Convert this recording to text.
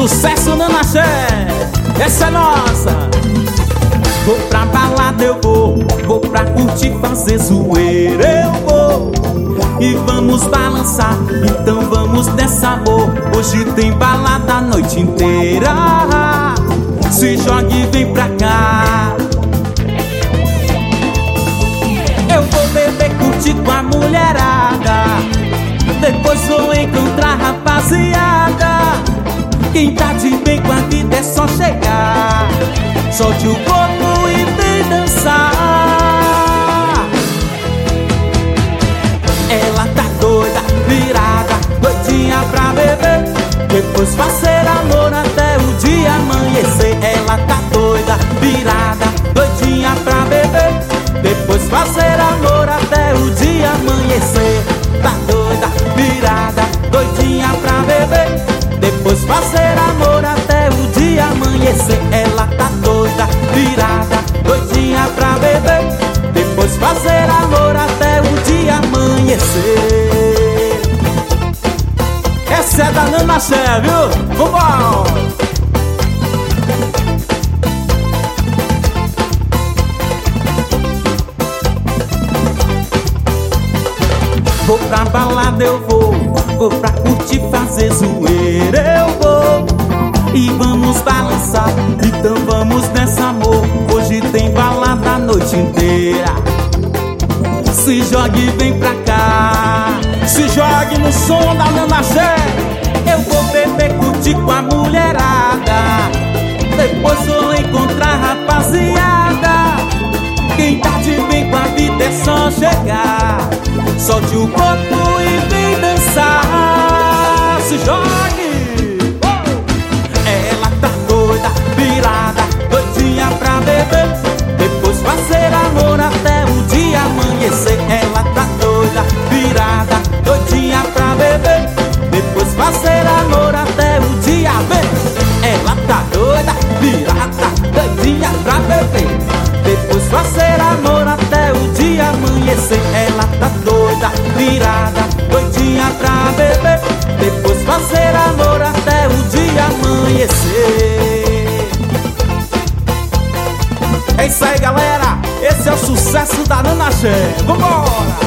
Sucesso Nana Xé, essa é nossa. Vou pra balada, eu vou pra curtir, fazer zoeira, eu vou. E vamos balançar, então vamos dessa amor. Hoje tem balada a noite inteira. Se jogue e vem pra cá. Eu vou beber, curtir com a mulherada. Depois vou encontrar rapaziada. Quem tá de bem com a vida é só chegar. Solte o corpo e vem dançar. Ela tá doida, virada, doidinha pra beber. Depois fazer amor até o dia amanhecer. Ela tá doida, virada, doidinha pra beber. Depois fazer amor até o dia amanhecer. Tá doida, virada, doidinha pra beber. Depois fazer amor até o dia amanhecer. Ela tá doida, virada, doidinha pra beber. Depois fazer amor até o dia amanhecer. Essa é da Nana Xé, viu? Vambora! Vou pra balada, eu vou pra curtir, fazer zoeira, eu vou. E vamos balançar, então vamos nessa amor. Hoje tem balada a noite inteira. Se jogue e vem pra cá. Se jogue no som da Nana Xé. Eu vou beber, curtir com a mulherada. Depois vou encontrar rapaziada. Quem tá de bem com a vida é só chegar. Solte o corpo e vem dançar. Se jogue. Ela tá doida, virada, doidinha pra beber. Depois fazer amor até o dia amanhecer. Ela tá doida, virada, doidinha pra beber. Depois fazer amor até o dia ver. Ela tá doida, virada, doidinha pra beber. Depois fazer amor até o dia amanhecer. Ela tá doida, virada, doidinha pra beber. Depois fazer amor até o dia amanhecer. É isso aí, galera. Esse é o sucesso da Nana Xé. Vambora!